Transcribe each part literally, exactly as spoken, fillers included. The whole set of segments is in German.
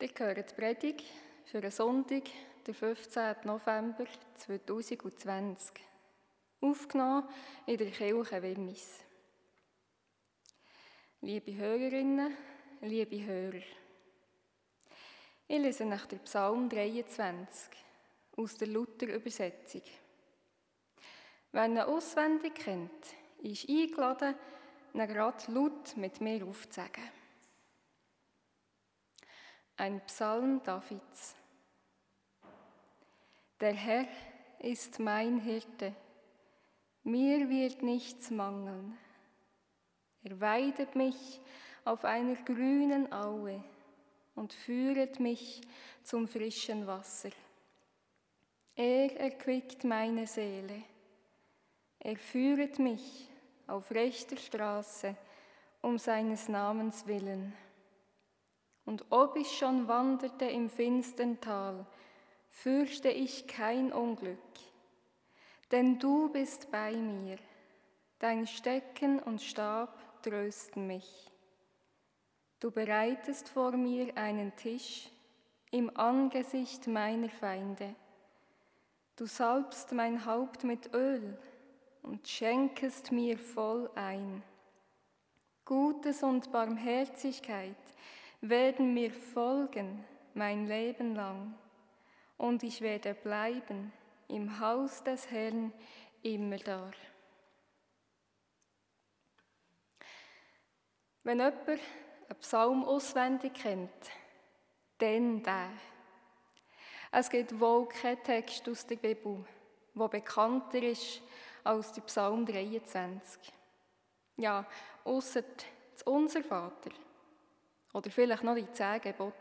Ihr hört die Predigt für den Sonntag, den fünfzehnten November zweitausendzwanzig, aufgenommen in der Kirche Wimmis. Liebe Hörerinnen, liebe Hörer, ich lese nach der Psalm dreiundzwanzig aus der Luther-Übersetzung. Wer ihn auswendig kennt, ist eingeladen, ihn gerade laut mit mir aufzusagen. Ein Psalm Davids. Der Herr ist mein Hirte, mir wird nichts mangeln. Er weidet mich auf einer grünen Aue und führet mich zum frischen Wasser. Er erquickt meine Seele. Er führet mich auf rechter Straße um seines Namens willen. Und ob ich schon wanderte im finstern Tal, fürchte ich kein Unglück, denn du bist bei mir, dein Stecken und Stab trösten mich. Du bereitest vor mir einen Tisch im Angesicht meiner Feinde. Du salbst mein Haupt mit Öl und schenkest mir voll ein. Gutes und Barmherzigkeit werden mir folgen mein Leben lang, und ich werde bleiben im Haus des Herrn immerdar. Wenn jemand einen Psalm auswendig kennt, dann der. Es gibt wohl keinen Text aus der Bibel, der bekannter ist als der Psalm dreiundzwanzig. Ja, ausser das Unser Vater. Oder vielleicht noch die zehn Gebote.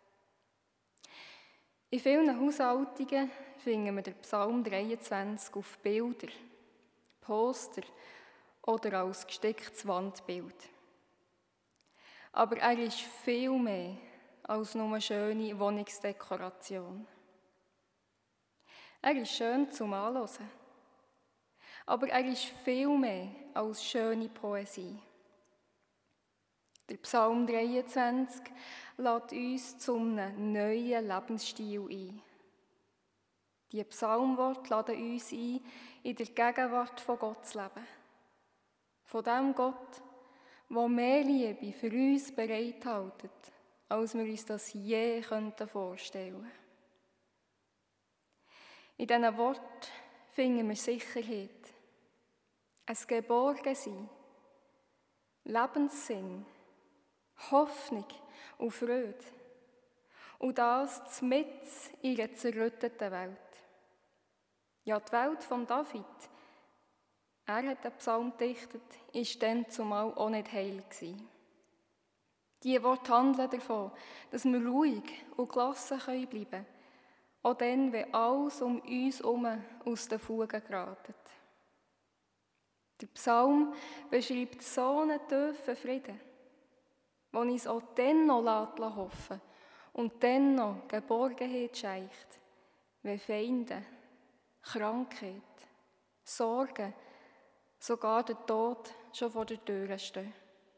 In vielen Haushaltungen finden wir den Psalm dreiundzwanzig auf Bilder, Poster oder als gesticktes Wandbild. Aber er ist viel mehr als nur eine schöne Wohnungsdekoration. Er ist schön zum Anhören, aber er ist viel mehr als schöne Poesie. Der Psalm dreiundzwanzig lädt uns zu einem neuen Lebensstil ein. Die Psalmworte laden uns ein, in der Gegenwart von Gott zu leben. Von dem Gott, der mehr Liebe für uns bereithält, als wir uns das je vorstellen könnten. In diesen Worten finden wir Sicherheit, ein Geborgensein, Lebenssinn, Hoffnung und Freude. Und das mitten in einer zerrütteten Welt. Ja, die Welt von David, er hat den Psalm gedichtet, war dann zumal auch nicht heil gewesen. Diese Worte handeln davon, dass wir ruhig und gelassen bleiben können, auch dann, wenn alles um uns herum aus den Fugen gerät. Der Psalm beschreibt so einen tiefen Frieden, der uns auch dann noch hoffen lässt und dann noch Geborgenheit schenkt, wenn Feinde, Krankheit, Sorgen, sogar der Tod schon vor der Tür stehen.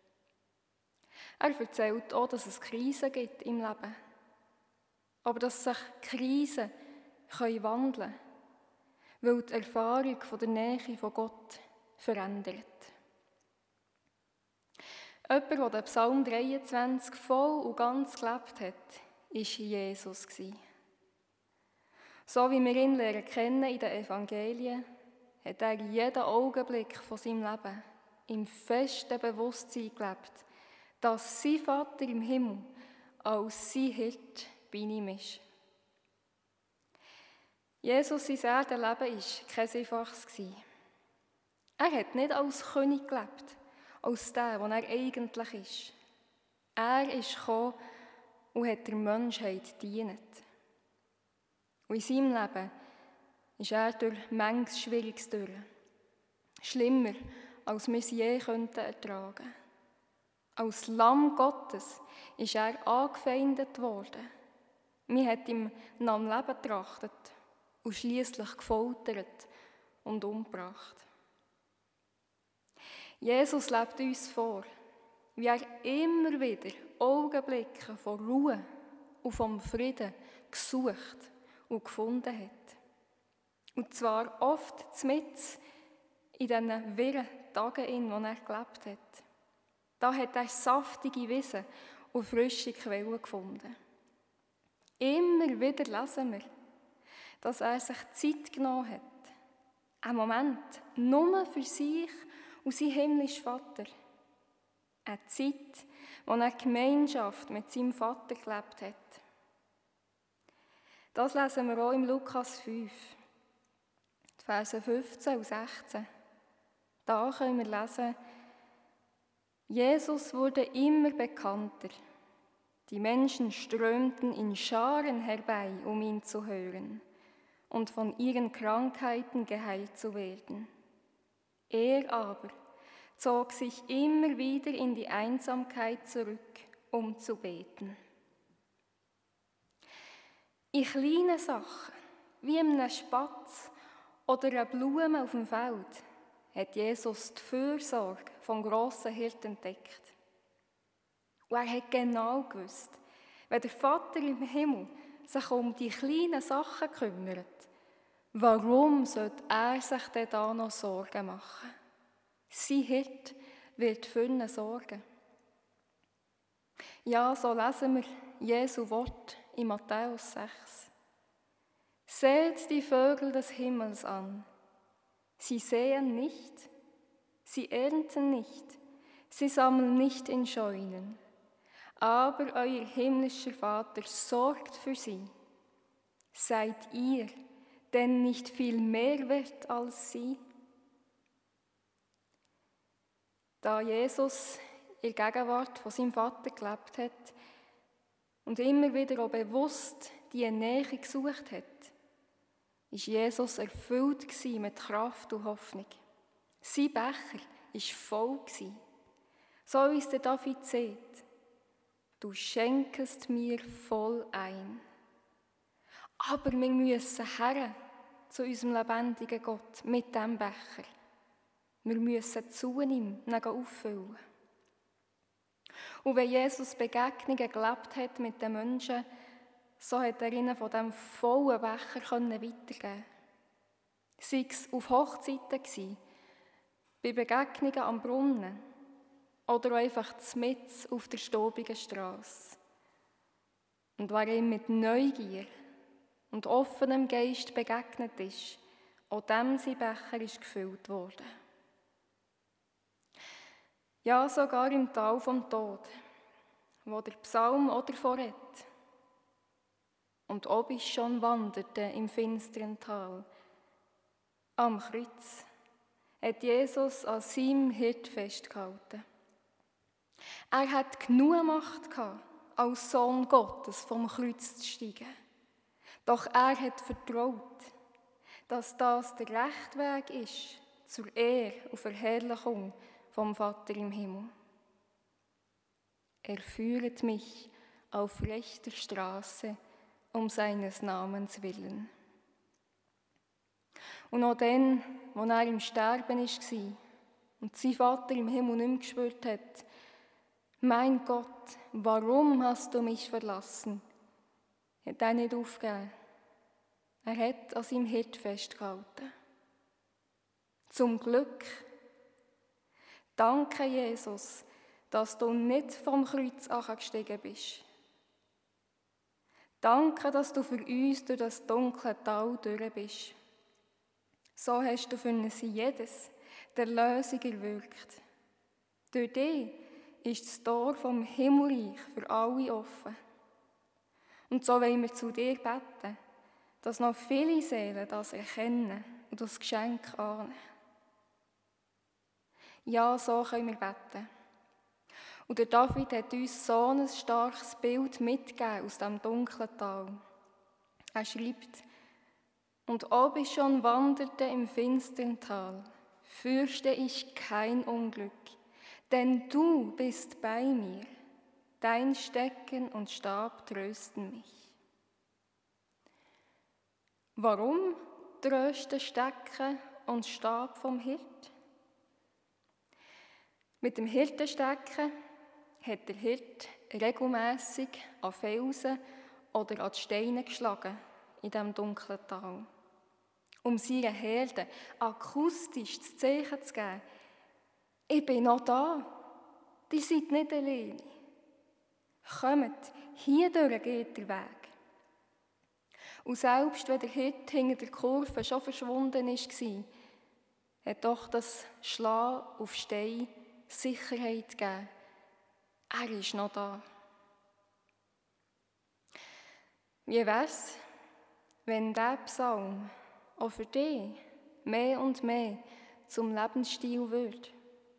Er erzählt auch, dass es Krisen gibt im Leben, aber dass sich Krisen wandeln können, weil die Erfahrung von der Nähe von Gott verändert. Jemand, der den Psalm dreiundzwanzig voll und ganz gelebt hat, war Jesus. So wie wir ihn lernen kennen in den Evangelien, hat er jeden Augenblick von seinem Leben im festen Bewusstsein gelebt, dass sein Vater im Himmel als sein Hirte bei ihm ist. Jesus, sein Erdenleben war kein einfaches. Er hat nicht als König gelebt, als der, der er eigentlich ist. Er ist gekommen und hat der Menschheit gedient. Und in seinem Leben ist er durch manches Schwieriges durch. Schlimmer, als wir es je könnten ertragen. Als Lamm Gottes ist er angefeindet worden. Man hat ihm nach dem Leben getrachtet und schliesslich gefoltert und umgebracht. Jesus lebt uns vor, wie er immer wieder Augenblicke von Ruhe und vom Frieden gesucht und gefunden hat. Und zwar oft mitten in diesen wirren Tagen, in denen er gelebt hat. Da hat er saftige Wiesen und frische Quellen gefunden. Immer wieder lesen wir, dass er sich Zeit genommen hat. Ein Moment nur für sich und seinen himmlischen Vater. Eine Zeit, wo er Gemeinschaft mit seinem Vater gelebt hat. Das lesen wir auch im Lukas fünf, die Verse fünfzehn und sechzehn. Da können wir lesen, Jesus wurde immer bekannter. Die Menschen strömten in Scharen herbei, um ihn zu hören und von ihren Krankheiten geheilt zu werden. Er aber zog sich immer wieder in die Einsamkeit zurück, um zu beten. In kleinen Sachen, wie einem Spatz oder einer Blume auf dem Feld, hat Jesus die Fürsorge vom grossen Hirten entdeckt. Und er hat genau gewusst, wenn der Vater im Himmel sich um die kleinen Sachen kümmert, warum sollte er sich denn da noch Sorgen machen? Sein Hirt wird für ihn sorgen. Ja, so lesen wir Jesu Wort in Matthäus sechs. Seht die Vögel des Himmels an. Sie säen nicht, sie ernten nicht, sie sammeln nicht in Scheunen. Aber euer himmlischer Vater sorgt für sie. Seid ihr denn nicht viel mehr wert als sie? Da Jesus in der Gegenwart von seinem Vater gelebt hat und immer wieder auch bewusst die Nähe gesucht hat, ist Jesus erfüllt mit Kraft und Hoffnung. Sein Becher war voll. So wie es der David sagt, du schenkest mir voll ein. Aber wir müssen her zu unserem lebendigen Gott mit diesem Becher. Wir müssen zu ihm auffüllen. Und wenn Jesus Begegnungen gelebt hat mit den Menschen, so hat er ihnen von diesem vollen Becher weitergeben. Sei es auf Hochzeiten, bei Begegnungen am Brunnen oder einfach mitten auf der staubigen Strasse. Und wer ihm mit Neugier und offenem Geist begegnet ist, auch dem sein Becher ist gefüllt worden. Ja, sogar im Tal vom Tod, wo der Psalm auch davon redet. Und ob ich schon wanderte im finsteren Tal, am Kreuz hat Jesus an seinem Hirt festgehalten. Er hat genug Macht gehabt, als Sohn Gottes vom Kreuz zu steigen. Doch er hat vertraut, dass das der rechte Weg ist zur Ehre und Verherrlichung vom Vater im Himmel. Er führet mich auf rechter Straße um seines Namens willen. Und auch dann, als er im Sterben war und sein Vater im Himmel nicht mehr gespürt hat, mein Gott, warum hast du mich verlassen? Hat er nicht aufgegeben. Er hat an seinem Hirt festgehalten. Zum Glück. Danke, Jesus, dass du nicht vom Kreuz angestiegen bist. Danke, dass du für uns durch das dunkle Tal durch bist. So hast du für uns jedes der Lösung erwirkt. Durch dich ist das Tor vom Himmelreich für alle offen. Und so wollen wir zu dir beten, dass noch viele Seelen das erkennen und das Geschenk annehmen. Ja, so können wir beten. Und der David hat uns so ein starkes Bild mitgegeben aus diesem dunklen Tal. Er schreibt, und ob ich schon wanderte im finstern Tal, fürchte ich kein Unglück, denn du bist bei mir, dein Stecken und Stab trösten mich. Warum trösten Stecken und Stab vom Hirt? Mit dem Hirtenstecken hat der Hirt regelmässig an Felsen oder an die Steine geschlagen in diesem dunklen Tal. Um seinen Herden akustisch das Zeichen zu geben: Ich bin noch da, die seid nicht alleine. Kommt, hierdurch geht der Weg. Und selbst wenn der Hirte hinter der Kurve schon verschwunden war, hat doch das Schlagen auf Stein Sicherheit gegeben. Er ist noch da. Wie wäre es, wenn dieser Psalm auch für dich mehr und mehr zum Lebensstil wird?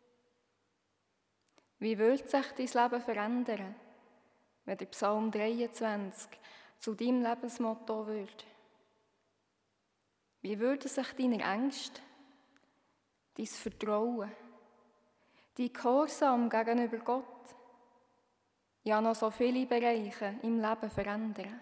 Wie würde sich dein Leben verändern, wenn der Psalm dreiundzwanzig zu deinem Lebensmotto wird? Wie würden sich deine Ängste, dein Vertrauen, dein Gehorsam gegenüber Gott, ja noch so viele Bereiche im Leben verändern?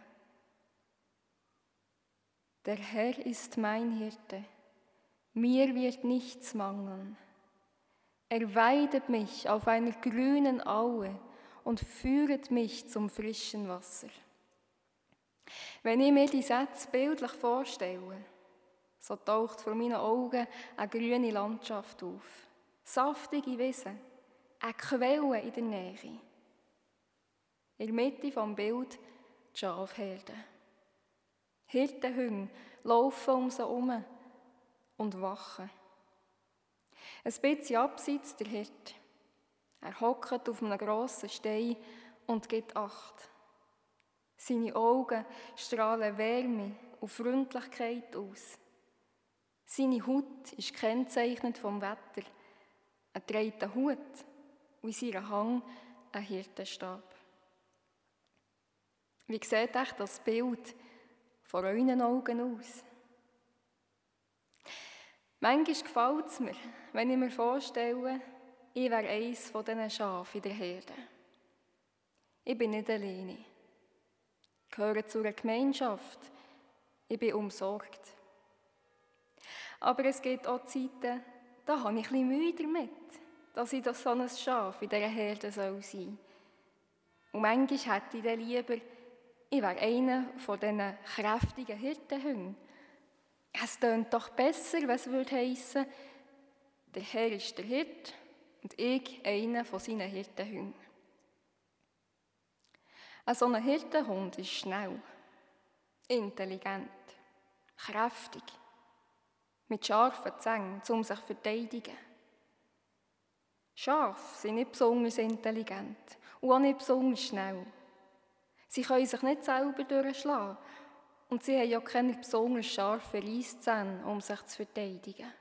Der Herr ist mein Hirte, mir wird nichts mangeln. Er weidet mich auf einer grünen Aue und führet mich zum frischen Wasser. Wenn ich mir die Sätze bildlich vorstelle, so taucht vor meinen Augen eine grüne Landschaft auf, saftige Wiesen, eine Quelle in der Nähe. In der Mitte des Bildes die Schafherden. Hirtenhunde laufen um sie herum und wachen. Ein bisschen abseits der Hirte. Er hockt auf einem grossen Stein und gibt Acht. Seine Augen strahlen Wärme und Freundlichkeit aus. Seine Haut ist gekennzeichnet vom Wetter. Er trägt einen Hut und in seinem Hang einen Hirtenstab. Wie sieht echt das Bild vor euren Augen aus? Manchmal gefällt es mir, wenn ich mir vorstelle, ich wäre eines von diesen Schafen in der Herde. Ich bin nicht alleine. Ich gehöre zu einer Gemeinschaft. Ich bin umsorgt. Aber es gibt auch Zeiten, da habe ich ein bisschen Mühe damit, dass ich doch so ein Schaf in dieser Herde sein soll. Und manchmal hätte ich dann lieber, ich wäre einer von diesen kräftigen Hirtenhunden. Es tönt doch besser, wenn es würde heissen, der Herr ist der Hirt und ich einer von seinen Hirtenhunden. Ein so ein Hirtenhund ist schnell, intelligent, kräftig, mit scharfen Zähnen, um sich zu verteidigen. Schafe sind nicht besonders intelligent und auch nicht besonders schnell. Sie können sich nicht selber durchschlagen und sie haben ja keine besonders scharfen Reisszähne, um sich zu verteidigen.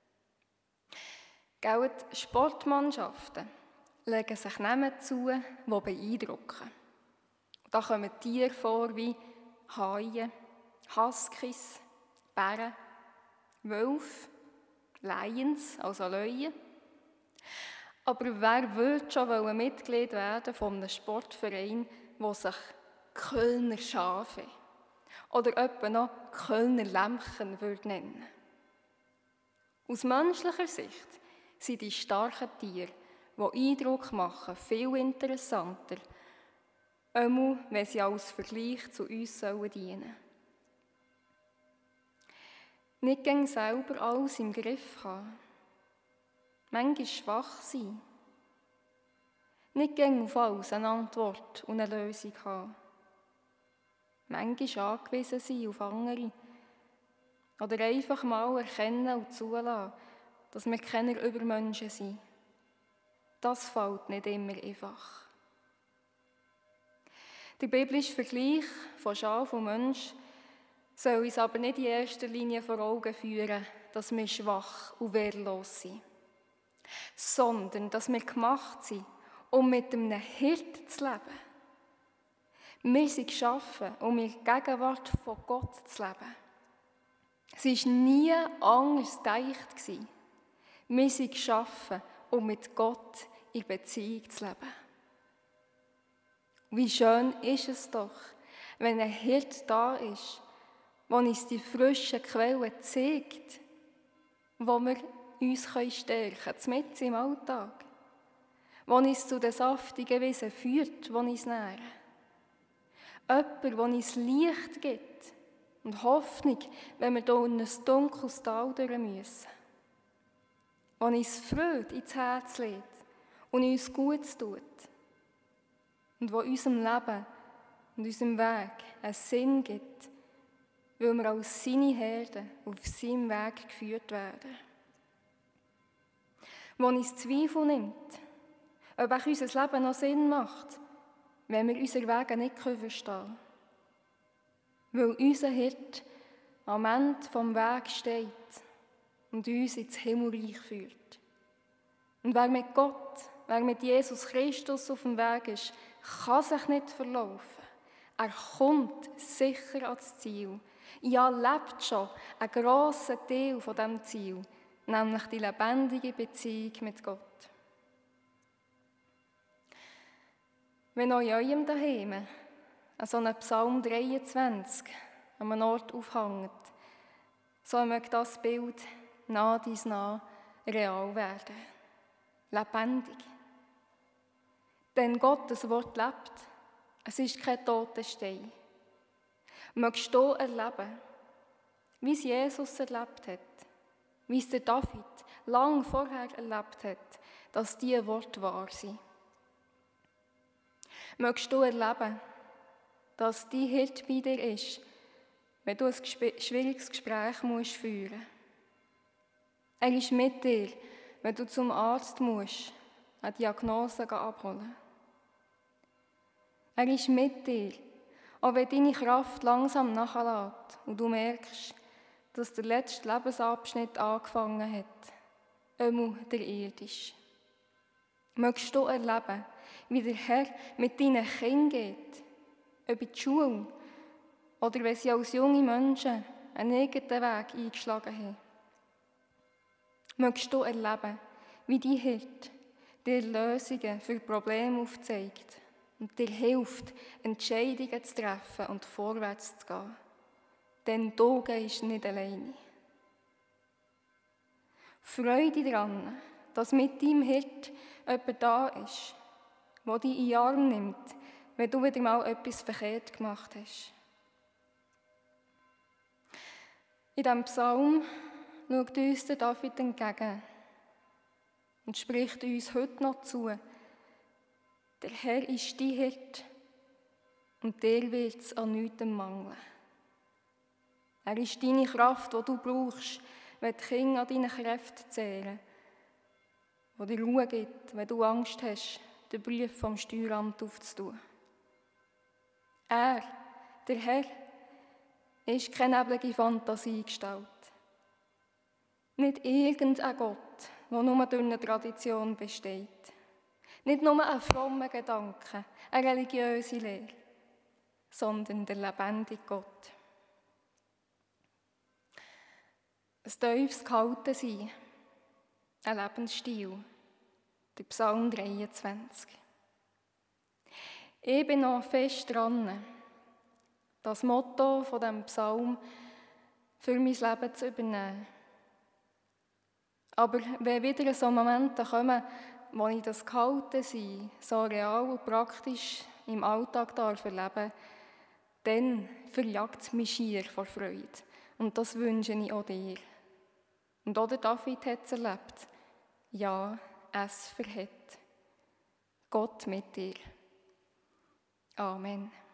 Gell, die Sportmannschaften legen sich Namen zu, die beeindrucken. Da kommen Tiere vor wie Haie, Huskies, Bären, Wölfe, Lions, also Löwen. Aber wer würde schon Mitglied werden von einem Sportverein, der sich Kölner Schafe oder etwa noch Kölner Lämmchen würde nennen? Aus menschlicher Sicht sind die starken Tiere, die Eindruck machen, viel interessanter, einmal, wenn sie als Vergleich zu uns dienen sollen. Nicht gegen selber alles im Griff haben. Manchmal schwach sein. Nicht gegen auf alles eine Antwort und eine Lösung haben. Manchmal angewiesen sein auf andere. Oder einfach mal erkennen und zulassen, dass wir keine Übermenschen sind. Das fällt nicht immer einfach. Der biblische Vergleich von Schaf und Mensch soll uns aber nicht in erster Linie vor Augen führen, dass wir schwach und wehrlos sind, sondern dass wir gemacht sind, um mit einem Hirt zu leben. Wir sind geschaffen, um in der Gegenwart von Gott zu leben. Es war nie anders gedacht. Wir sind geschaffen, um mit Gott in Beziehung zu leben. Wie schön ist es doch, wenn ein Hirt da ist, der uns die frischen Quellen zeigt, wo wir uns stärken können, mitten im Alltag, der uns zu den saftigen Wiesen führt, die uns nähren. Jemand, der uns Licht gibt und Hoffnung, wenn wir hier in ein dunkles Tal durch müssen. Der uns Freude ins Herz legt und uns Gutes tut. Und der unserem Leben und unserem Weg einen Sinn gibt, weil wir als seine Herden auf seinem Weg geführt werden. Der uns Zweifel nimmt, ob auch unser Leben noch Sinn macht, wenn wir unsere Wege nicht verstehen können. Weil unser Hirt am Ende vom Weg steht und uns ins Himmelreich führt. Und wer mit Gott, wer mit Jesus Christus auf dem Weg ist, kann sich nicht verlaufen. Er kommt sicher ans Ziel. Ja, lebt schon einen grossen Teil von diesem Ziel, nämlich die lebendige Beziehung mit Gott. Wenn euch in eurem Daheim an so einem Psalm dreiundzwanzig an einem Ort aufhängt, so möge das Bild nah dies nah real werden. Lebendig. Denn Gottes Wort lebt. Es ist kein toter Stein. Mögst du erleben, wie es Jesus erlebt hat, wie es der David lang vorher erlebt hat, dass diese Worte wahr sind. Mögst du erleben, dass dein Hirt bei dir ist, wenn du ein schwieriges Gespräch musst führen musst. Er ist mit dir, wenn du zum Arzt musst, eine Diagnose abholen. Er ist mit dir, auch wenn deine Kraft langsam nachlässt und du merkst, dass der letzte Lebensabschnitt angefangen hat, einmal der irdische. Mögst du erleben, wie der Herr mit deinen Kindern geht, ob in die Schule oder wenn sie als junge Menschen einen eigenen Weg eingeschlagen haben. Mögst du erleben, wie dein Hirt dir Lösungen für Probleme aufzeigt und dir hilft, Entscheidungen zu treffen und vorwärts zu gehen. Denn du gehst nicht alleine. Freude daran, dass mit deinem Hirt jemand da ist, der dich in den Arm nimmt, wenn du wieder mal etwas verkehrt gemacht hast. In diesem Psalm schaut uns der David entgegen und spricht uns heute noch zu. Der Herr ist dein Hirt und dir wird es an nichts mangeln. Er ist deine Kraft, die du brauchst, wenn die Kinder an deinen Kräften zehren, die dir Ruhe gibt, wenn du Angst hast, den Brief vom Steueramt aufzutun. Er, der Herr, ist keine neblige Fantasiegestalt. Nicht irgendein Gott, der nur durch eine Tradition besteht. Nicht nur ein frommer Gedanke, eine religiöse Lehre, sondern der lebendige Gott. Ein tiefes Gehaltensein, ein Lebensstil, der Psalm dreiundzwanzig. Ich bin noch fest dran, das Motto von diesem Psalm für mein Leben zu übernehmen. Aber wenn wieder so Momente kommen, wo ich das Gehaltensein so real und praktisch im Alltag darf erleben, dann verjagt es mich schier vor Freude. Und das wünsche ich auch dir. Und auch der David hat es erlebt. Ja, es verhält. Gott mit dir. Amen.